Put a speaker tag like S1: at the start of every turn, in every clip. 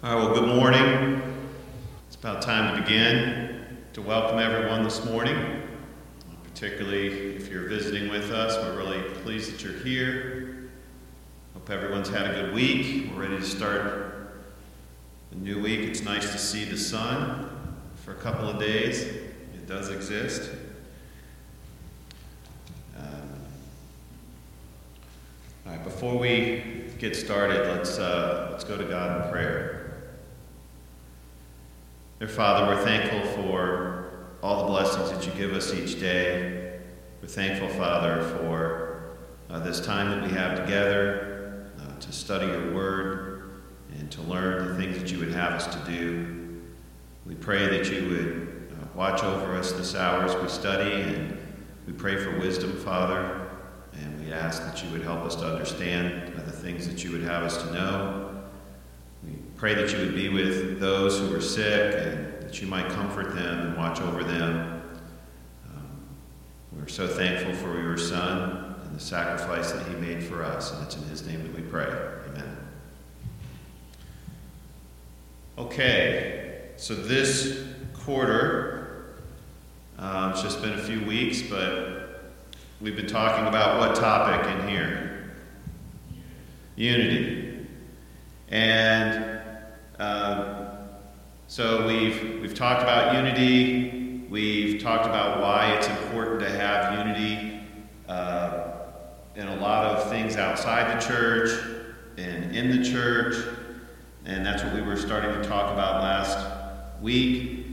S1: All right, well, good morning. It's about time to begin. To welcome everyone this morning, particularly if you're visiting with us. We're really pleased that you're here. Hope everyone's had a good week. We're ready to start a new week. It's nice to see the sun for a couple of days. It does exist. All right, before we get started, let's go to God in prayer. Dear Father, we're thankful for all the blessings that you give us each day. We're thankful, Father, for this time that we have together to study your word and to learn the things that you would have us to do. We pray that you would watch over us this hour as we study, and we pray for wisdom, Father, and we ask that you would help us to understand the things that you would have us to know. We pray that you would be with those who are sick and that you might comfort them and watch over them. We're so thankful for your Son and the sacrifice that he made for us, and it's in his name that we pray. Amen. Okay, so this quarter, it's just been a few weeks, but we've been talking about what topic in here? Unity. And so we've talked about unity. We've talked about why it's important to have unity in a lot of things outside the church and in the church. And that's what we were starting to talk about last week,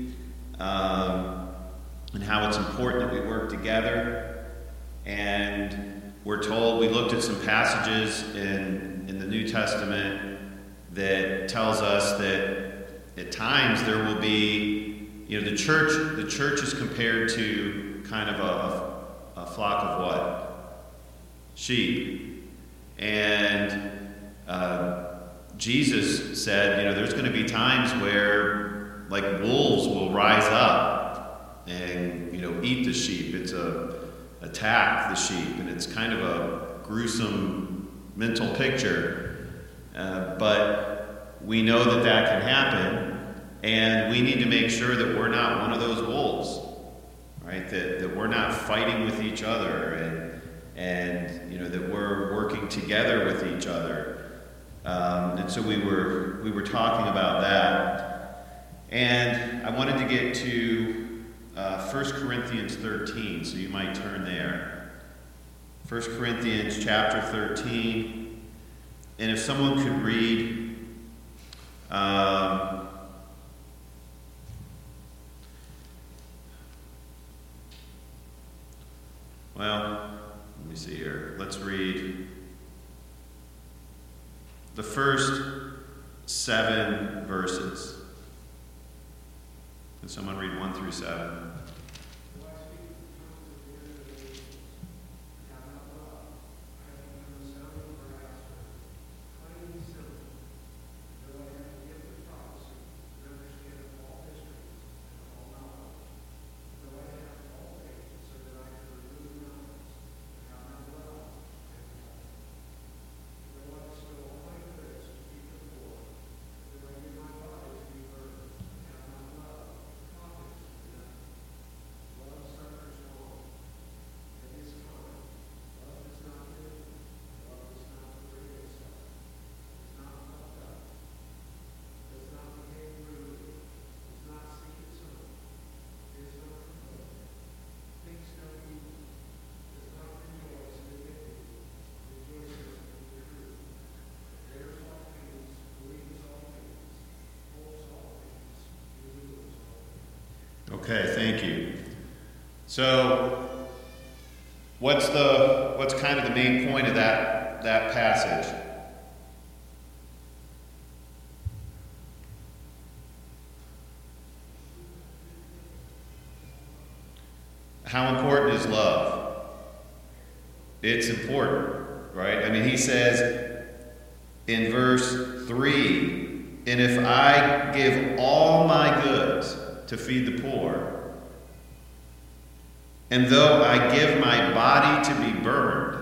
S1: and how it's important that we work together. And we're told, we looked at some passages in the New Testament that tells us that at times there will be, the church is compared to kind of a flock of what? Sheep. And Jesus said, there's going to be times where like wolves will rise up and, eat the sheep. It's attack the sheep, and it's kind of a gruesome mental picture. But we know that can happen, and we need to make sure that we're not one of those wolves, right? That we're not fighting with each other, and that we're working together with each other. And so we were talking about that, and I wanted to get to 1 Corinthians 13, so you might turn there. 1 Corinthians chapter 13. And if someone could read let me see here. Let's read the first 7 verses. Can someone read 1 through 7? Okay, thank you. So, what's kind of the main point of that passage? How important is love? It's important, right? I mean, he says in verse 3, and if I give all my goods to feed the poor, and though I give my body to be burned,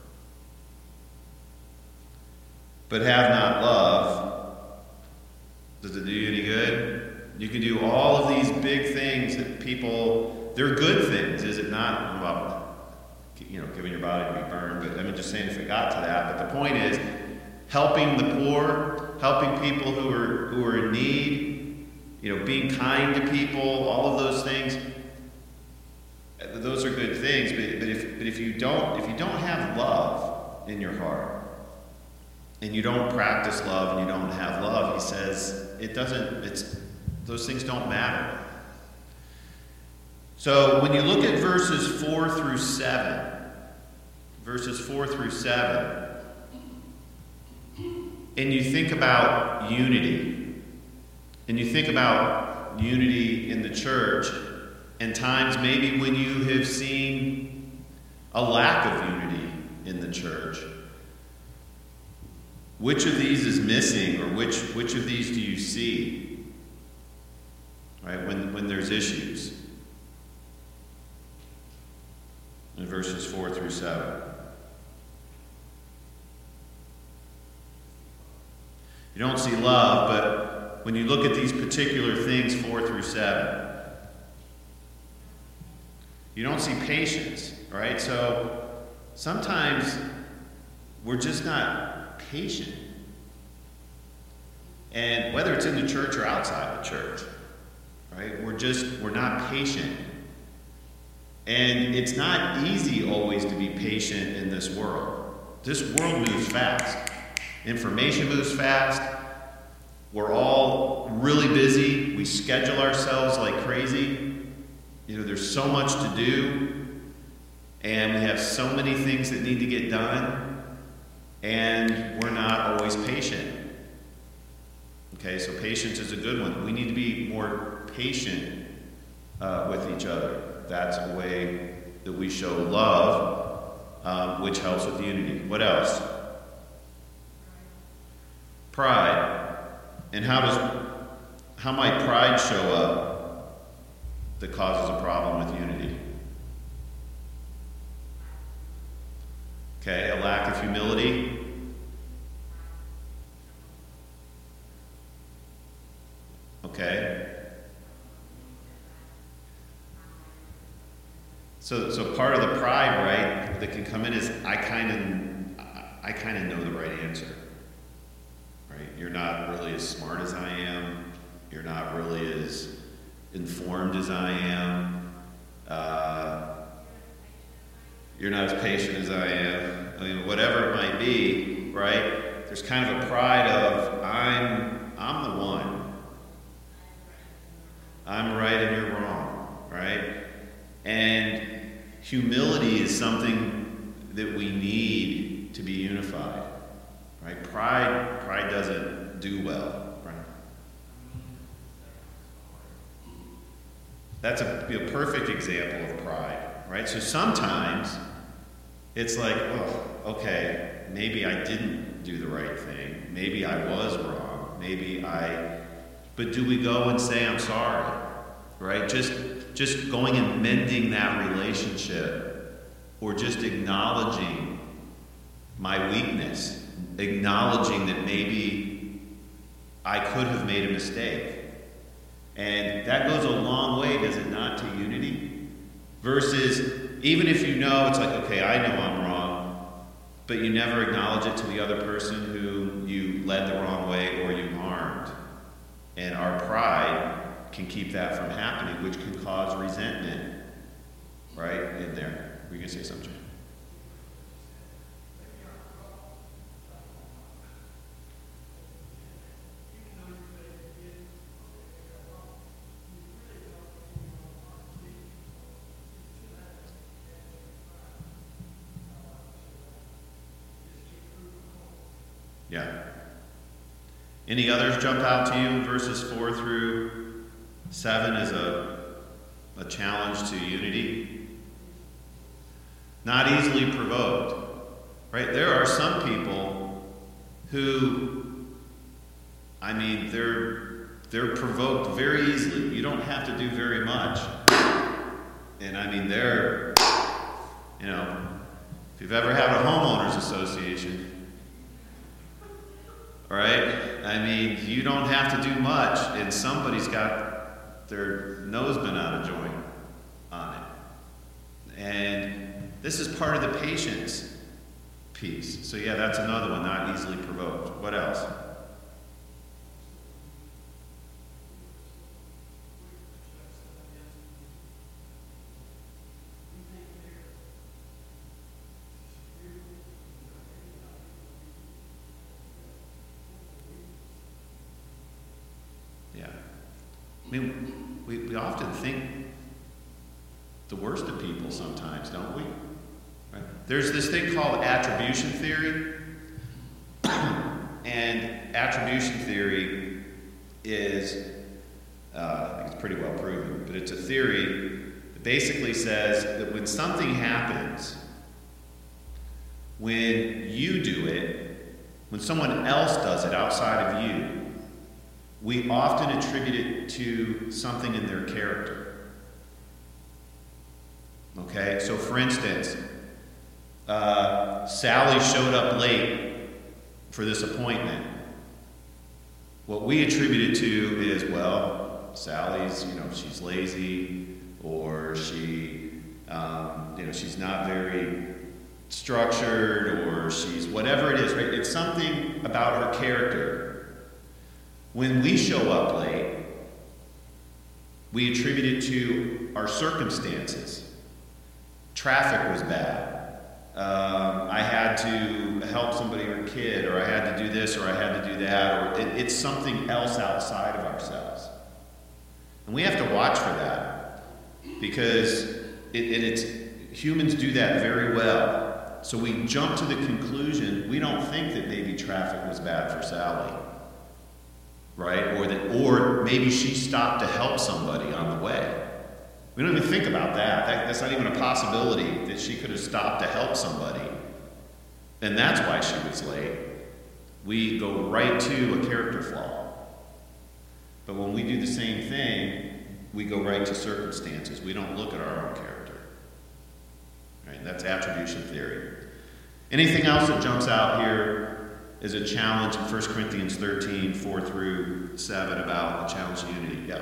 S1: but have not love, Does it do you any good? You can do all of these big things that people, they're good things, is it not? Well, giving your body to be burned, but just saying if it got to that. But the point is, helping the poor, helping people who are in need, being kind to people, all of those things, those are good things. But if you don't have love in your heart, and you don't practice love, and you don't have love, he says those things don't matter. So when you look at verses 4 through 7, and you think about unity, in the church, and times maybe when you have seen a lack of unity in the church, which of these is missing, or which of these do you see, right, when there's issues? In verses 4 through 7. You don't see love, but when you look at these particular things, 4 through 7, you don't see patience, right? So sometimes we're just not patient. And whether it's in the church or outside the church, right? We're not patient. And it's not easy always to be patient in this world. This world moves fast. Information moves fast. We're all really busy. We schedule ourselves like crazy. There's so much to do. And we have so many things that need to get done. And we're not always patient. Okay, so patience is a good one. We need to be more patient with each other. That's a way that we show love, which helps with unity. What else? Pride. And how might pride show up that causes a problem with unity? Okay, a lack of humility. Okay. So part of the pride, right, that can come in is I kind of know the right answer. Right? You're not really as smart as I am. You're not really as informed as I am. You're not as patient as I am. Whatever it might be, right? There's kind of a pride of I'm the one. I'm right and you're wrong, right? And humility is something that we need to be unified, right? Pride doesn't do well, right? That's a perfect example of pride, right? So sometimes it's like, oh, okay, maybe I didn't do the right thing. Maybe I was wrong. But do we go and say, I'm sorry, right? Just going and mending that relationship, or just acknowledging my weakness, acknowledging that maybe I could have made a mistake. And that goes a long way, does it not, to unity? Versus, even if you know, it's like, okay, I know I'm wrong, but you never acknowledge it to the other person who you led the wrong way or you harmed. And our pride can keep that from happening, which can cause resentment, right, in there. Were you going to say something? Yeah. Any others jump out to you? Verses 4 through 7 is a challenge to unity. Not easily provoked, right? There are some people who, they're provoked very easily. You don't have to do very much. And they're, if you've ever had a homeowners association, All right? I mean, you don't have to do much, and somebody's got their nose been out of joint on it. And this is part of the patience piece. So yeah, that's another one, not easily provoked. What else? Yeah. I mean, we often think the worst of people sometimes, don't we? Right? There's this thing called attribution theory. And attribution theory is, I think it's pretty well proven, but it's a theory that basically says that when something happens, when you do it, when someone else does it outside of you, we often attribute it to something in their character. Okay, so for instance, Sally showed up late for this appointment. What we attribute it to is, well, Sally's, she's lazy, or she, she's not very structured, or she's whatever it is, right? It's something about her character. When we show up late, we attribute it to our circumstances. Traffic was bad. I had to help somebody or a kid, or I had to do this, or I had to do that, or it's something else outside of ourselves. And we have to watch for that, because humans do that very well. So we jump to the conclusion, we don't think that maybe traffic was bad for Sally. Right? Or maybe she stopped to help somebody on the way. We don't even think about that. That's not even a possibility, that she could have stopped to help somebody. And that's why she was late. We go right to a character flaw. But when we do the same thing, we go right to circumstances. We don't look at our own character. Right? That's attribution theory. Anything else that jumps out here is a challenge in 1 Corinthians 13, 4 through 7 about a challenge to unity? Yeah.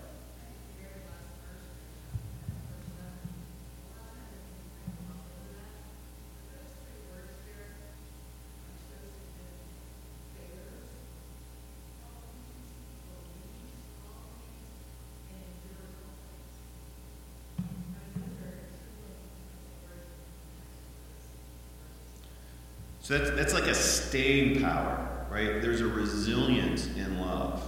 S1: So that's like a staying power, right? There's a resilience in love.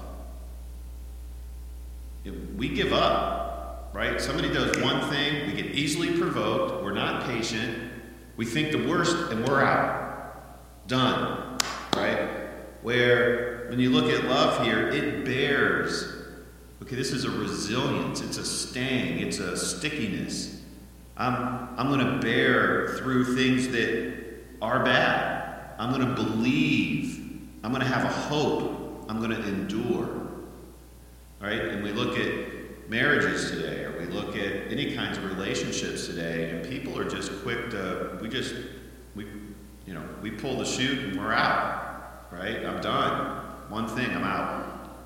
S1: We give up, right? Somebody does one thing, we get easily provoked, we're not patient, we think the worst, and we're out. Done, right? Where, when you look at love here, it bears. Okay, this is a resilience, it's a staying, it's a stickiness. I'm going to bear through things that are bad. I'm going to believe. I'm going to have a hope. I'm going to endure. Right? And we look at marriages today, or we look at any kinds of relationships today, and people are just quick to, we pull the chute and we're out. Right? I'm done. One thing, I'm out.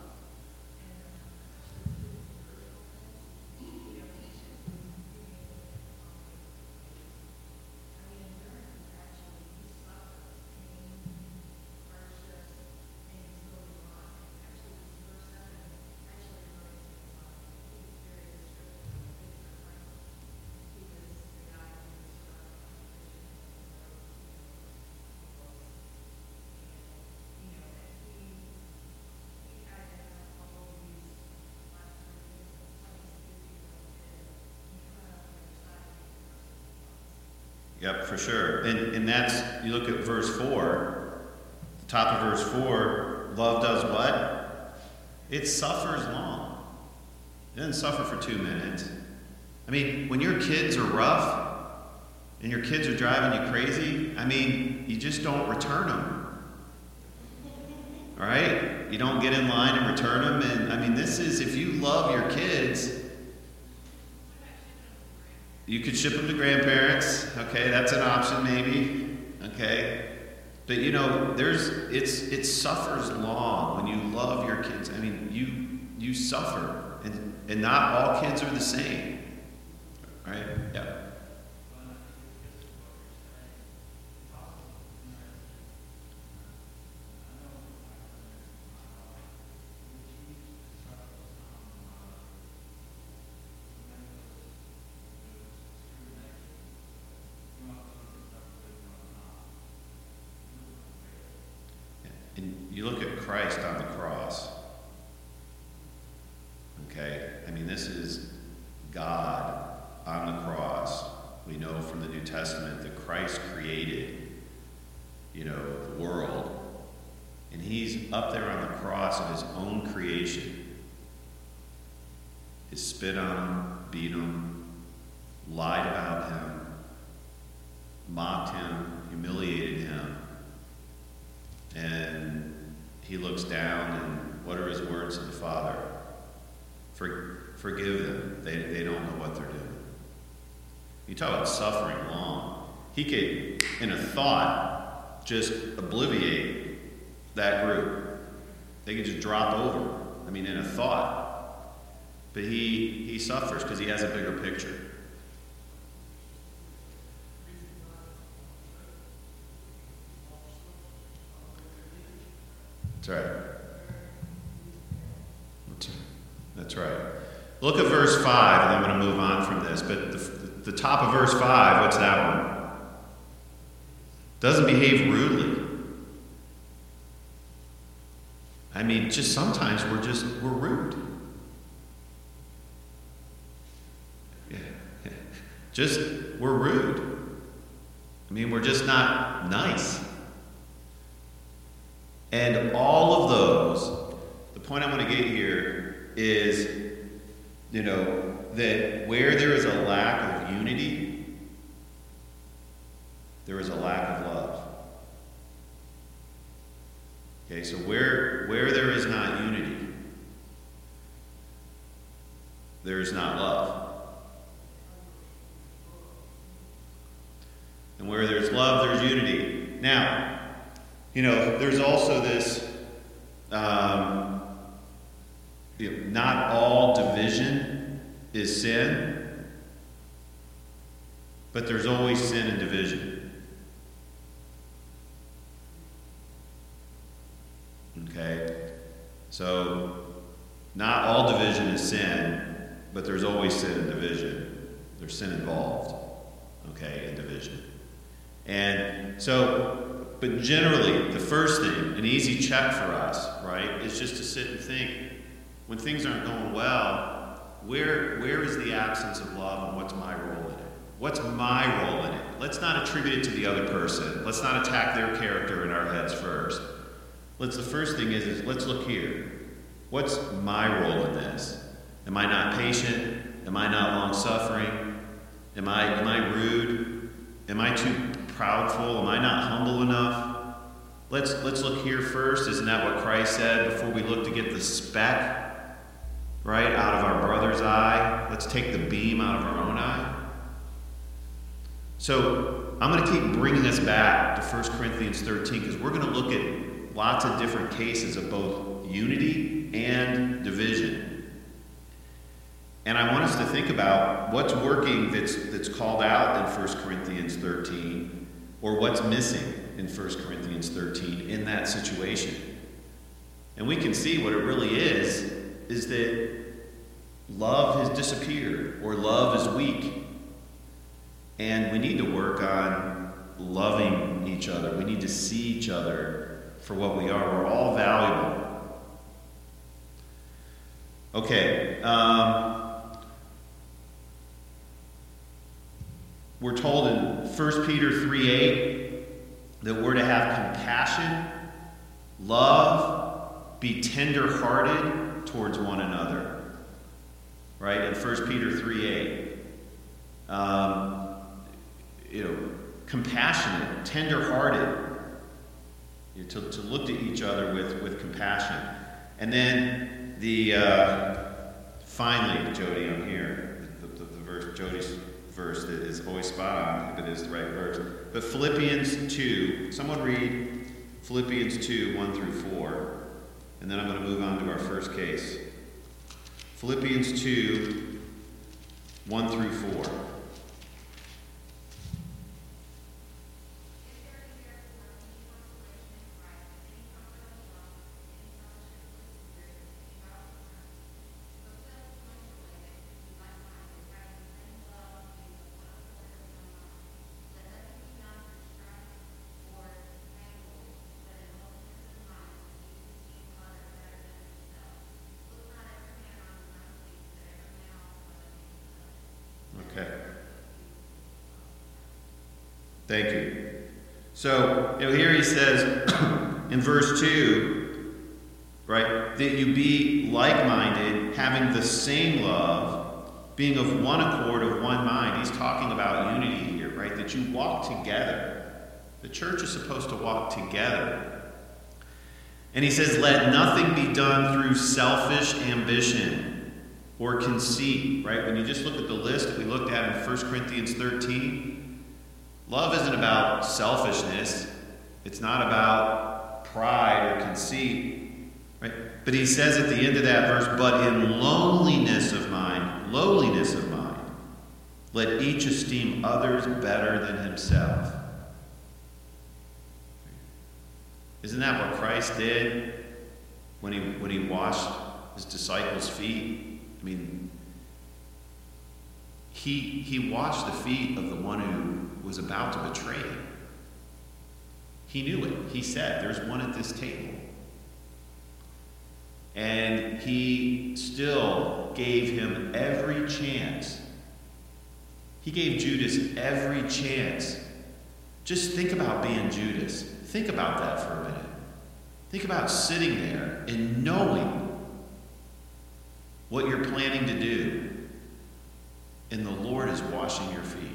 S1: Yep, for sure. And that's, you look at verse 4, the top of verse 4, love does what? It suffers long. It doesn't suffer for 2 minutes. I mean, when your kids are rough and your kids are driving you crazy, I mean, you just don't return them. All right? You don't get in line and return them. And I mean, this is, if you love your kids, you could ship them to grandparents. Okay, that's an option maybe. Okay. But it suffers long when you love your kids. I mean, you suffer, and not all kids are the same, right? Yeah. And you look at Christ on the cross. Okay? I mean, this is God on the cross. We know from the New Testament that Christ created, the world. And he's up there on the cross of his own creation. He spit on him, beat him, lied about him, mocked him, humiliated him. And he looks down, and what are his words to the Father? Forgive them. They don't know what they're doing. You talk about suffering long. He could, in a thought, just obliviate that group. They could just drop over. I mean, in a thought. But he suffers because he has a bigger picture. That's right. That's right. Look at verse 5, and I'm going to move on from this. But the top of verse 5, what's that one? Doesn't behave rudely. I mean, just sometimes we're rude. Yeah. We're rude. I mean, we're just not nice. And all of those, the point I want to get here is, that where there is a lack of unity, there is a lack of love. Okay, so where there is not unity, there is not love. And where there's love, there's unity. Now, there's also this, not all division is sin, but there's always sin and division. Okay? So, not all division is sin, but there's always sin and division. There's sin involved, okay, in division. And so, but generally, the first thing, an easy check for us, right, is just to sit and think, when things aren't going well, where is the absence of love and what's my role in it? What's my role in it? Let's not attribute it to the other person. Let's not attack their character in our heads first. The first thing is let's look here. What's my role in this? Am I not patient? Am I not long-suffering? Am I rude? Am I too proudful? Am I not humble enough? Let's look here first. Isn't that what Christ said before we look to get the speck, right, out of our brother's eye? Let's take the beam out of our own eye. So I'm going to keep bringing us back to 1 Corinthians 13 because we're going to look at lots of different cases of both unity and division. And I want us to think about what's working that's called out in 1 Corinthians 13, or what's missing in 1 Corinthians 13 in that situation. And we can see what it really is that love has disappeared, or love is weak. And we need to work on loving each other. We need to see each other for what we are. We're all valuable. Okay. We're told in 1 Peter 3:8 that we're to have compassion, love, be tender-hearted towards one another. Right? In 1 Peter 3:8. Compassionate, tender-hearted. To look to each other with compassion. And then finally, Jody, I'm here, the verse, Jody's verse that is always spot on, if it is the right verse. But Philippians 2, someone read Philippians 2, 1 through 4. And then I'm going to move on to our first case. Philippians 2, 1 through 4. Okay. Thank you. So, here he says in verse 2, right, that you be like-minded, having the same love, being of one accord, of one mind. He's talking about unity here, right? That you walk together. The church is supposed to walk together. And he says, let nothing be done through selfish ambition or conceit, right? When you just look at the list that we looked at in 1 Corinthians 13, love isn't about selfishness. It's not about pride or conceit, right? But he says at the end of that verse, but in lowliness of mind, let each esteem others better than himself. Isn't that what Christ did when he washed his disciples' feet? I mean, he washed the feet of the one who was about to betray him. He knew it. He said, there's one at this table. And he still gave him every chance. He gave Judas every chance. Just think about being Judas. Think about that for a minute. Think about sitting there and knowing what you're planning to do, and the Lord is washing your feet.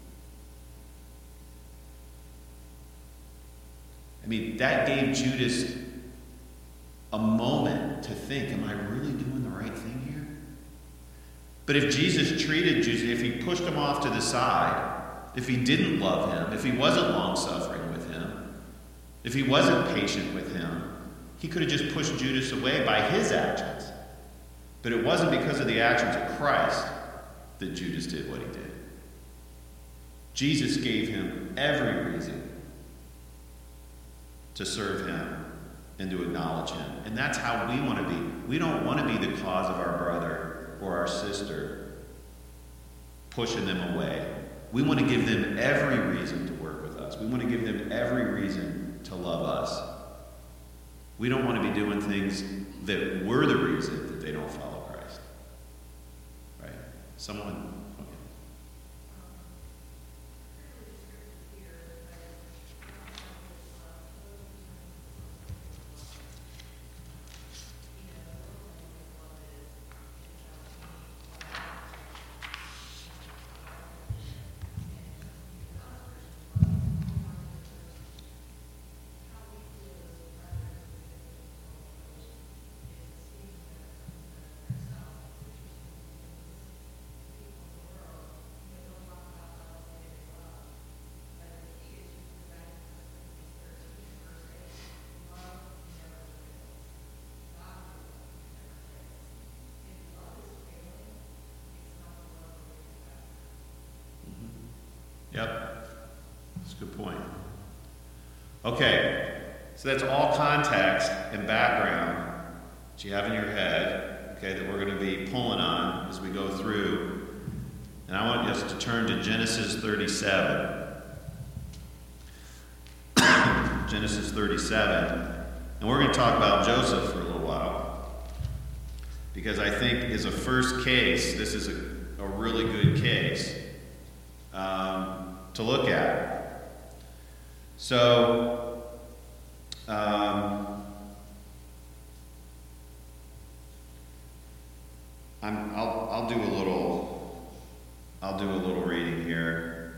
S1: I mean, that gave Judas a moment to think, am I really doing the right thing here? But if Jesus treated Judas, if he pushed him off to the side, if he didn't love him, if he wasn't long-suffering with him, if he wasn't patient with him, he could have just pushed Judas away by his actions. But it wasn't because of the actions of Christ that Judas did what he did. Jesus gave him every reason to serve him and to acknowledge him. And that's how we want to be. We don't want to be the cause of our brother or our sister pushing them away. We want to give them every reason to work with us. We want to give them every reason to love us. We don't want to be doing things that we're the reason that they don't follow Christ. Right? Someone... Yep, that's a good point. Okay, so that's all context and background that you have in your head, okay, that we're going to be pulling on as we go through. And I want us to turn to Genesis 37. Genesis 37. And we're going to talk about Joseph for a little while. Because I think as a first case, this is a really good case to look at. So, I'll do a little reading here.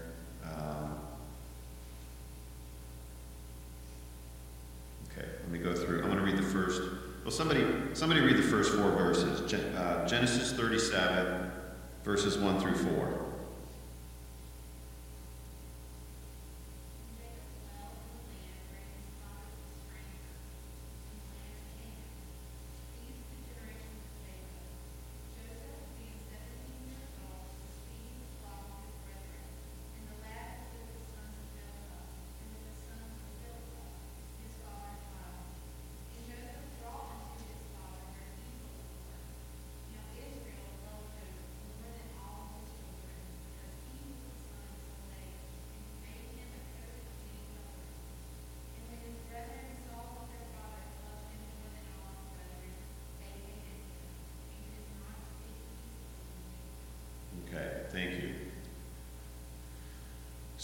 S1: Okay, let me go through. I'm going to read the first. Well, somebody read the first 4 verses. Genesis 37, verses 1 through 4.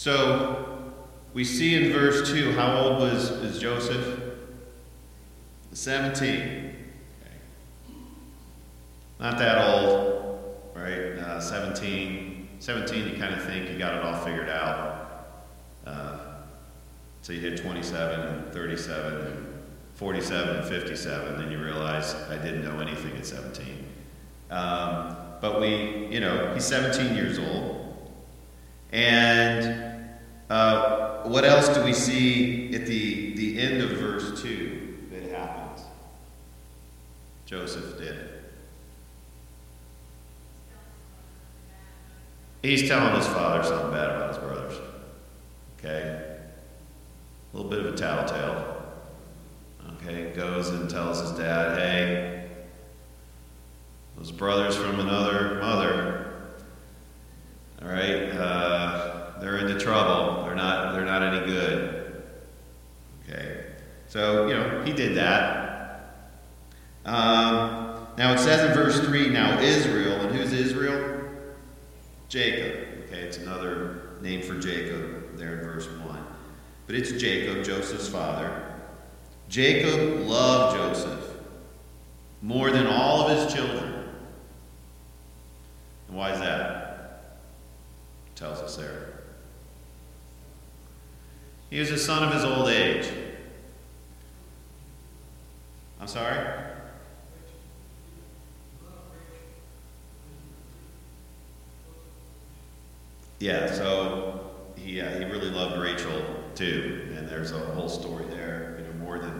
S1: So we see in verse 2, how old is Joseph? 17. Okay. Not that old, right? 17, you kind of think you got it all figured out. So you hit 27 and 37 and 47 and 57, then you realize I didn't know anything at 17. But he's 17 years old. And what else do we see at the end of verse 2 that happens? Joseph did. He's telling his father something bad about his brothers. Okay? A little bit of a tattletale. Okay? Goes and tells his dad, hey, those brothers from another mother, all right, they're into trouble. They're not any good. Okay? So, he did that. Now it says in verse 3, now Israel, and who's Israel? Jacob. Okay, it's another name for Jacob there in verse 1. But it's Jacob, Joseph's father. Jacob loved Joseph more than all of his children. And why is that? It tells us there. He was a son of his old age. I'm sorry? Yeah, so he really loved Rachel too, and there's a whole story there, more than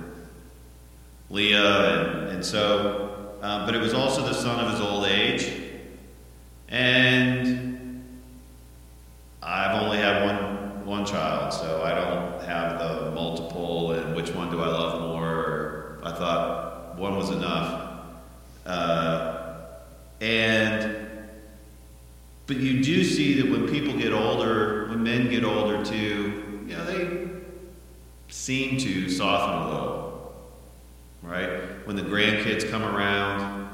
S1: Leah, and so, but it was also the son of his old age, and I've only had one child, so I don't have the multiple and which one do I love more. Or I thought one was enough, But you do see that when people get older, when men get older too, they seem to soften a little, right? When the grandkids come around,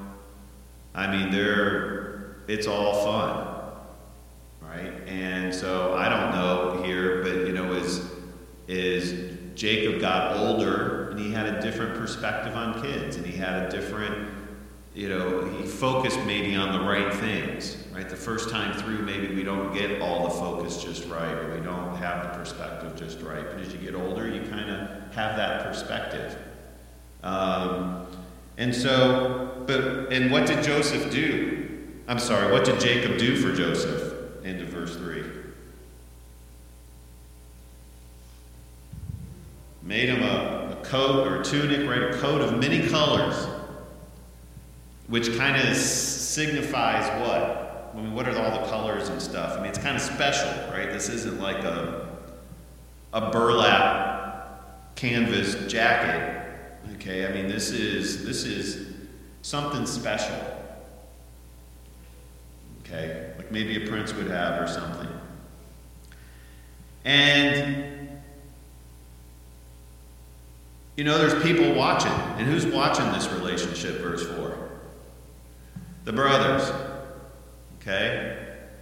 S1: it's all fun, right? And so I don't know here, but as Jacob got older and he had a different perspective on kids, and he had a different, he focused maybe on the right things, right? The first time through, maybe we don't get all the focus just right, or we don't have the perspective just right. But as you get older, you kind of have that perspective. And what did Joseph do? What did Jacob do for Joseph? Into verse 3. Made him a coat or a tunic, right? A coat of many colors, which kind of signifies what? What are all the colors and stuff? It's kind of special, right? This isn't like a burlap canvas jacket. Okay, this is something special. Okay, like maybe a prince would have or something. And there's people watching. And who's watching this relationship, verse 4? The brothers. Okay?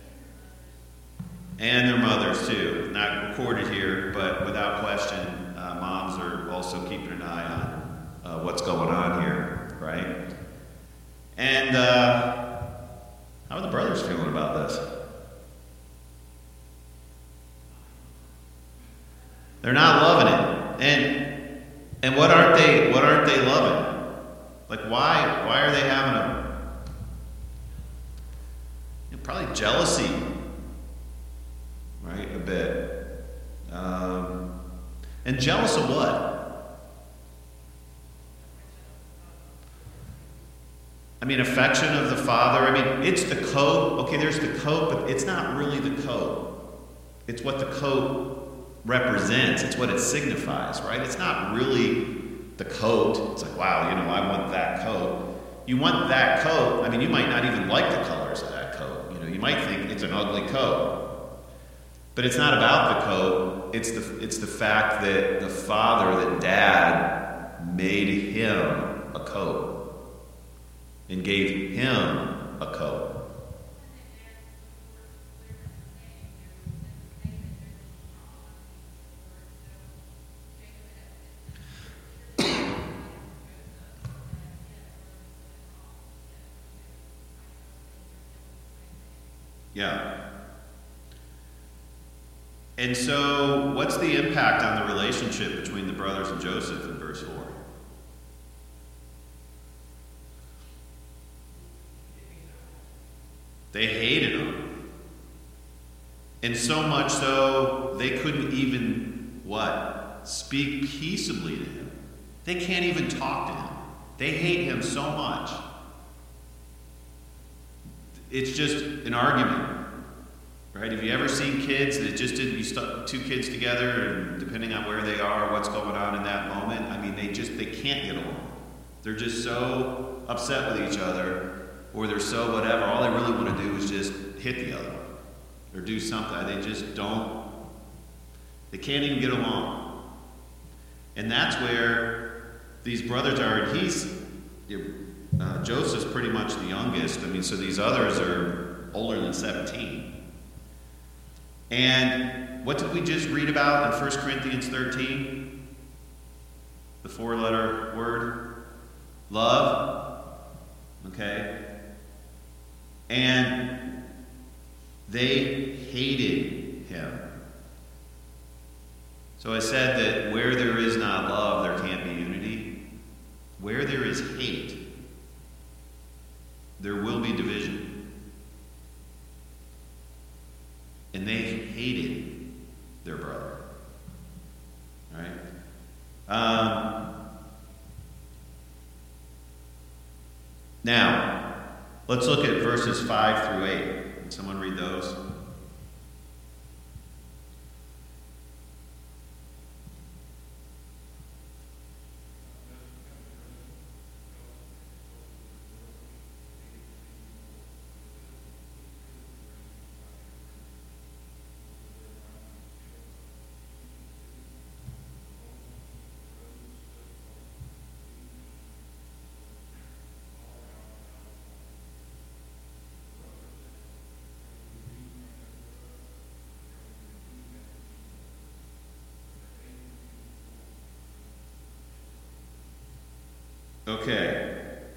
S1: And their mothers too. Not recorded here, but without question, moms are also keeping an eye on what's going on here, right? And how are the brothers feeling about this? They're not loving it. And what aren't they loving? Like why are they having probably jealousy, right? A bit. And jealous of what? Affection of the father. It's the coat. Okay, there's the coat, but it's not really the coat. It's what the coat represents. It's what it signifies, right? It's not really the coat. It's like, wow, I want that coat. You want that coat. You might not even like the colors of that coat. You might think it's an ugly coat. But it's not about the coat. It's the fact that the father, that dad, made him a coat and gave him a coat. Yeah. And so, what's the impact on the relationship between the brothers and Joseph in verse 4? They hated him. And so much so, they couldn't even, what? Speak peaceably to him. They can't even talk to him. They hate him so much. It's just an argument, right? Have you ever seen kids that just didn't be stuck two kids together, and depending on where they are, what's going on in that moment, I mean, they can't get along. They're just so upset with each other, or they're so whatever. All they really want to do is just hit the other one, or do something. They just don't. They can't even get along, and that's where these brothers are. Joseph's pretty much the youngest. I mean, so these others are older than 17. And what did we just read about in 1 Corinthians 13? The 4-letter word? Love. Okay? And they hated him. So I said that where there is not love, there can't be unity. Where there is hate, there will be division. And they hated their brother. All right? Now, let's look at verses 5 through 8. Can someone read those? Okay.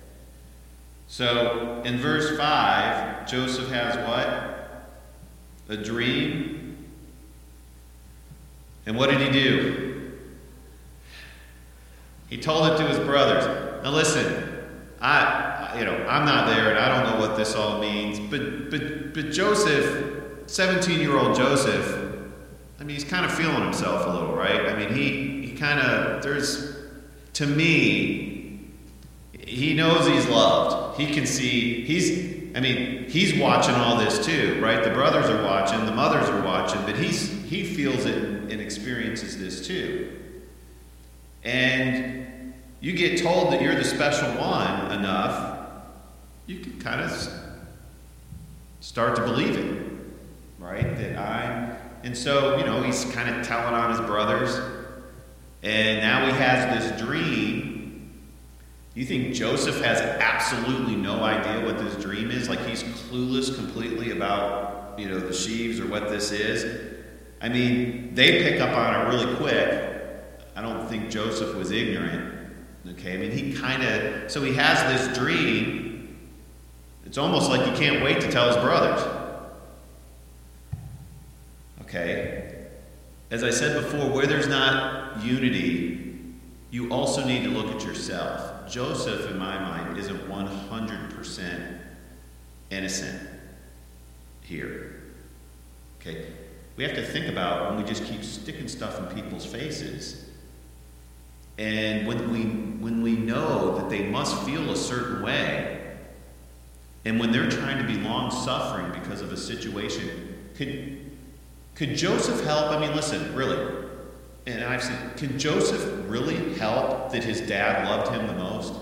S1: So in verse 5, Joseph has what? A dream. And what did he do? He told it to his brothers. Now listen, I'm not there and I don't know what this all means, but Joseph, 17-year-old Joseph, I mean, he's kind of feeling himself a little, right? I mean, he kind of, to me, he knows he's loved. He can see, he's watching all this too, right? The brothers are watching, the mothers are watching, but he feels it and experiences this too. And you get told that you're the special one enough, you can kind of start to believe it, right? And so, he's kind of telling on his brothers, and now he has this dream. You think Joseph has absolutely no idea what this dream is? Like he's clueless completely about, the sheaves or what this is? I mean, they pick up on it really quick. I don't think Joseph was ignorant. Okay, I mean, so he has this dream. It's almost like he can't wait to tell his brothers. Okay? As I said before, where there's not unity, you also need to look at yourself. Joseph, in my mind, isn't 100% innocent here. Okay? We have to think about when we just keep sticking stuff in people's faces, and when we know that they must feel a certain way, and when they're trying to be long-suffering because of a situation, could Joseph help? I mean, listen, really. And I've said, can Joseph really help that his dad loved him the most?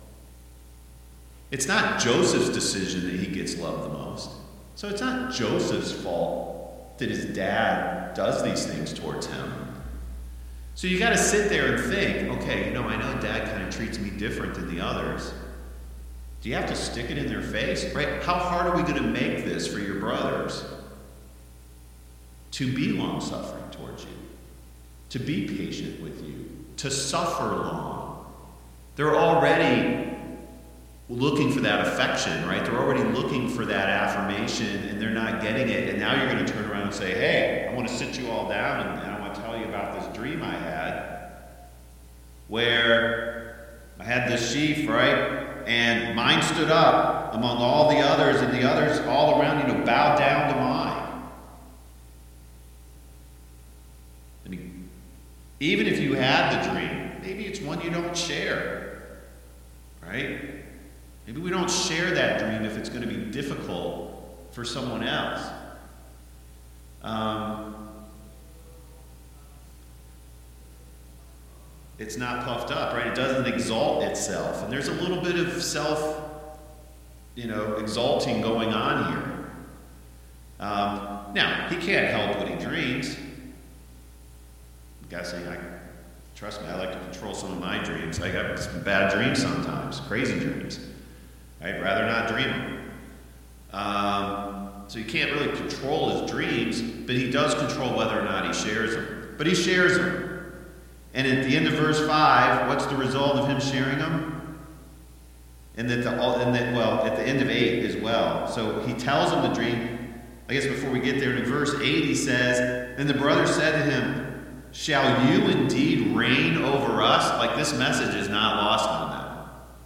S1: It's not Joseph's decision that he gets loved the most. So it's not Joseph's fault that his dad does these things towards him. So you got to sit there and think, okay, I know dad kind of treats me different than the others. Do you have to stick it in their face? Right? How hard are we going to make this for your brothers to be long-suffering towards you? To be patient with you, to suffer long. They're already looking for that affection, right? They're already looking for that affirmation, and they're not getting it. And now you're going to turn around and say, hey, I want to sit you all down, and I want to tell you about this dream I had, where I had this sheaf, right? And mine stood up among all the others, and the others all around, bowed down to mine. I mean, even if you had the dream, maybe it's one you don't share, right? Maybe we don't share that dream if it's going to be difficult for someone else. It's not puffed up, right? It doesn't exalt itself. And there's a little bit of exalting going on here. Now, he can't help what he dreams. I'm guessing, trust me, I like to control some of my dreams. I got some bad dreams sometimes, crazy dreams. I'd rather not dream them. So he can't really control his dreams, but he does control whether or not he shares them. But he shares them. And at the end of verse 5, what's the result of him sharing them? At the end of 8 as well. So he tells him the dream. I guess before we get there, in verse 8 he says, "Then the brothers said to him, 'Shall you indeed reign over us?'" Like, this message is not lost on them.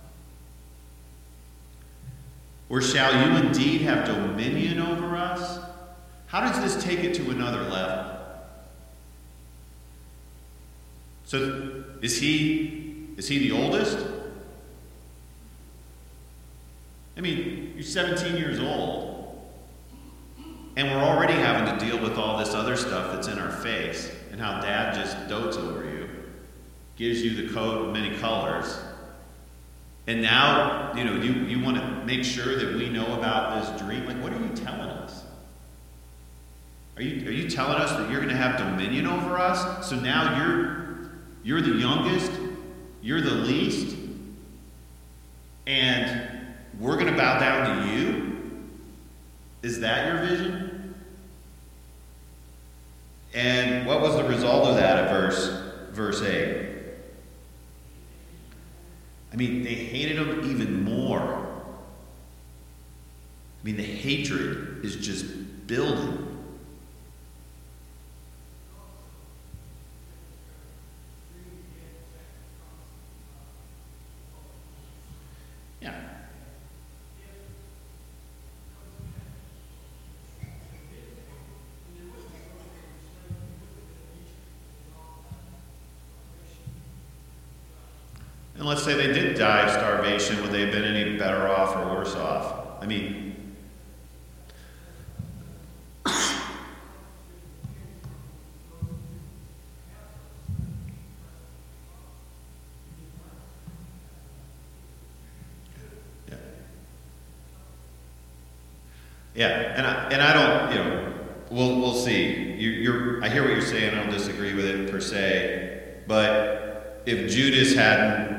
S1: "Or shall you indeed have dominion over us?" How does this take it to another level? So, is he the oldest? I mean, you're 17 years old, and we're already having to deal with all this other stuff that's in our face, and how Dad just dotes over you, gives you the coat of many colors, and now, you want to make sure that we know about this dream. Like, what are you telling us? Are you telling us that you're going to have dominion over us? So now you're the youngest, you're the least, and we're going to bow down to you? Is that your vision? And what was the result of that at verse 8? I mean, they hated him even more. I mean, the hatred is just building. And let's say they did die of starvation, would they have been any better off or worse off? I mean, and I don't, we'll see. I hear what you're saying. I don't disagree with it per se, but if Judas hadn't,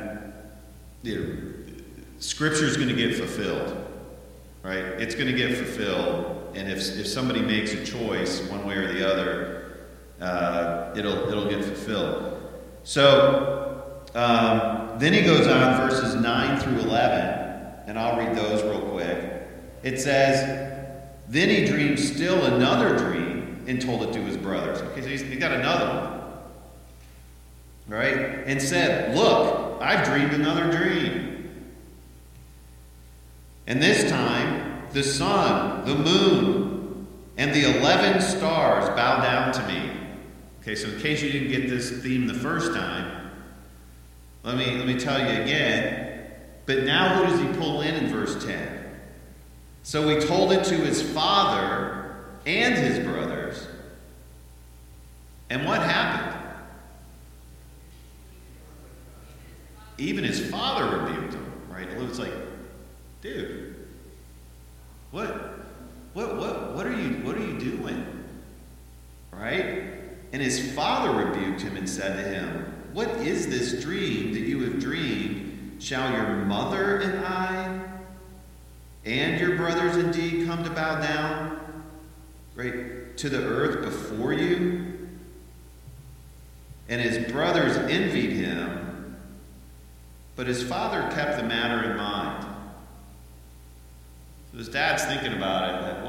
S1: Scripture's going to get fulfilled, right? It's going to get fulfilled, and if somebody makes a choice one way or the other, it'll get fulfilled. So then he goes on, verses 9 through 11, and I'll read those real quick. It says, "Then he dreamed still another dream and told it to his brothers." Okay, so he's got another one, right? And said, "Look, I've dreamed another dream. And this time, the sun, the moon, and the 11 stars bow down to me." Okay, so in case you didn't get this theme the first time, let me tell you again. But now who does he pull in verse 10? "So he told it to his father and his brothers." And what happened? Even his father rebuked him, right? It's like, dude, what are you doing? Right? And his father rebuked him and said to him, "What is this dream that you have dreamed? Shall your mother and I and your brothers indeed come to bow down, right, to the earth before you?" And his brothers envied him, but his father kept the matter in mind. his dad's thinking about it, like,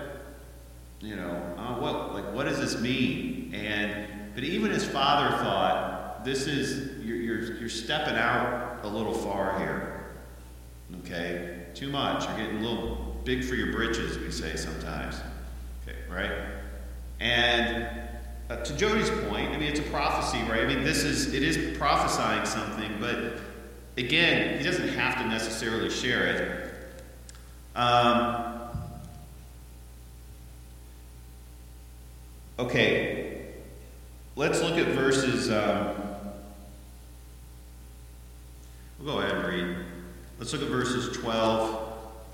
S1: what does this mean? But even his father thought, you're stepping out a little far here. Okay? Too much. You're getting a little big for your britches, we say sometimes. Okay, right? And to Jody's point, I mean, it's a prophecy, right? I mean, it is prophesying something, but again, he doesn't have to necessarily share it. Okay, let's look at verses. We'll go ahead and read. Let's look at verses 12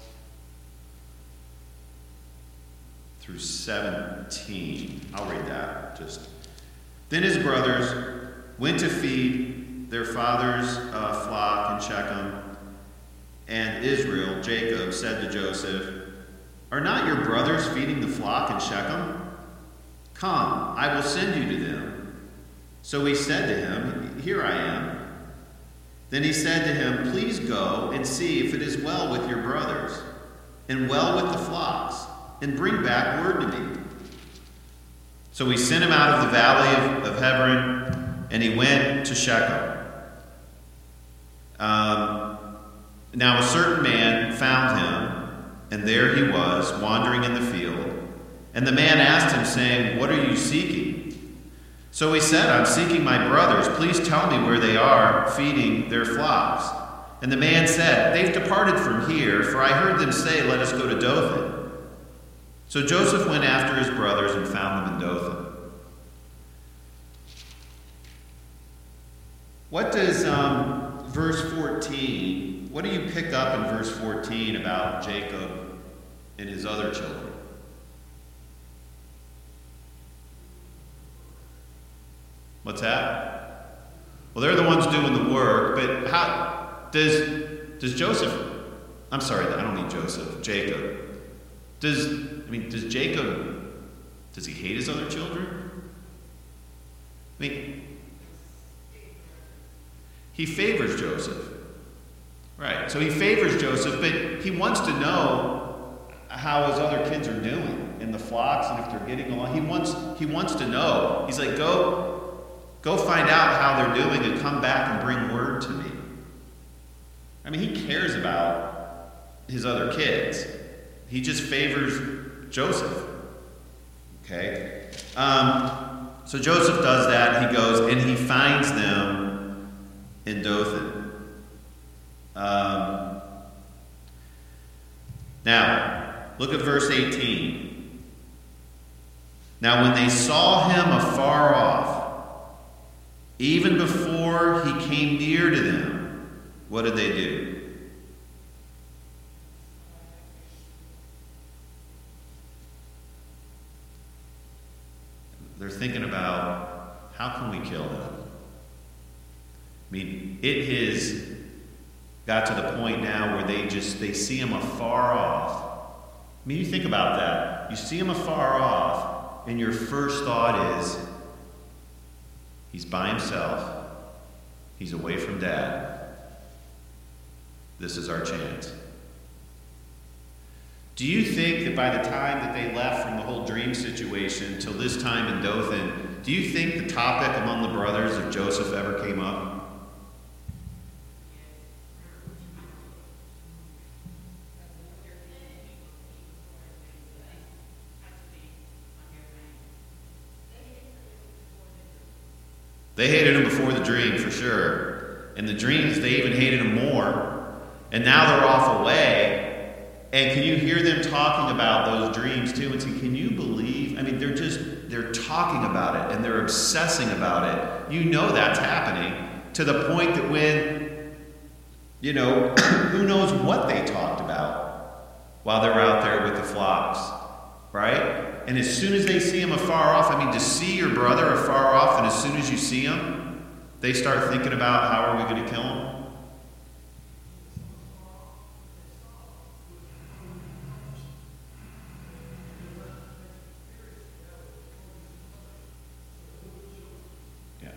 S1: through 17. I'll read that. Then his brothers went to feed their father's flock in Shechem, and Israel, Jacob, said to Joseph, "Are not your brothers feeding the flock in Shechem? Come, I will send you to them." So he said to him, "Here I am." Then he said to him, "Please go and see if it is well with your brothers, and well with the flocks, and bring back word to me." So he sent him out of the valley of Hebron, and he went to Shechem. Now a certain man found him, and there he was, wandering in the field. And the man asked him, saying, "What are you seeking?" So he said, "I'm seeking my brothers. Please tell me where they are feeding their flocks." And the man said, "They've departed from here, for I heard them say, 'Let us go to Dothan.'" So Joseph went after his brothers and found them in Dothan. What does verse 14, what do you pick up in verse 14 about Jacob and his other children? What's that? Well, they're the ones doing the work, but how does Joseph, I'm sorry, I don't mean Joseph, Jacob. Does Jacob, does he hate his other children? I mean, he favors Joseph. Right, so he favors Joseph, but he wants to know how his other kids are doing in the flocks and if they're getting along. He wants to know. He's like, go find out how they're doing and come back and bring word to me. I mean, he cares about his other kids. He just favors Joseph. Okay? So Joseph does that. He goes and he finds them in Dothan. Now, look at verse 18. Now, when they saw him afar off, even before he came near to them, what did they do? They're thinking about, how can we kill him? I mean, it has got to the point now where they see him afar off. I mean, you think about that. You see him afar off, and your first thought is, he's by himself. He's away from Dad. This is our chance. Do you think that by the time that they left from the whole dream situation till this time in Dothan, do you think the topic among the brothers of Joseph ever came up? They hated him before the dream, for sure. And the dreams, they even hated him more. And now they're off away. And can you hear them talking about those dreams too? And say, can you believe? I mean, they're talking about it and they're obsessing about it. You know that's happening to the point that when, who knows what they talked about while they're out there with the flocks, right? And as soon as they see him afar off, I mean, to see your brother afar off, and as soon as you see him, they start thinking about, how are we going to kill him? Yeah.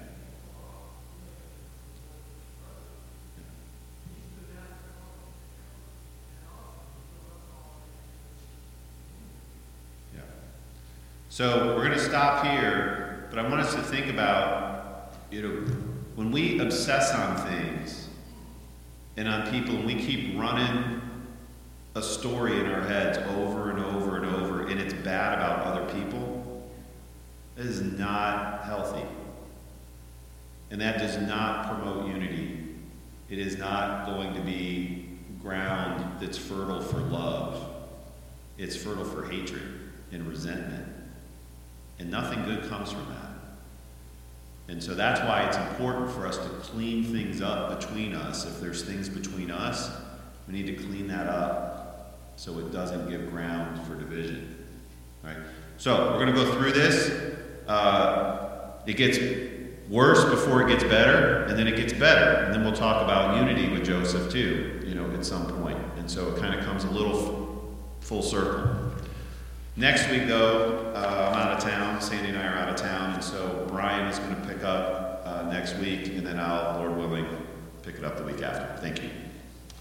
S1: So we're going to stop here, but I want us to think about, when we obsess on things and on people, and we keep running a story in our heads over and over and over, and it's bad about other people, it is not healthy. And that does not promote unity. It is not going to be ground that's fertile for love. It's fertile for hatred and resentment. And nothing good comes from that. And so that's why it's important for us to clean things up between us. If there's things between us, we need to clean that up so it doesn't give ground for division. Right? So we're going to go through this. It gets worse before it gets better, and then it gets better. And then we'll talk about unity with Joseph too, at some point. And so it kind of comes a little full circle. Next week, though, I'm out of town. Sandy and I are out of town, and so Brian is going to pick up next week, and then I'll, Lord willing, pick it up the week after. Thank you.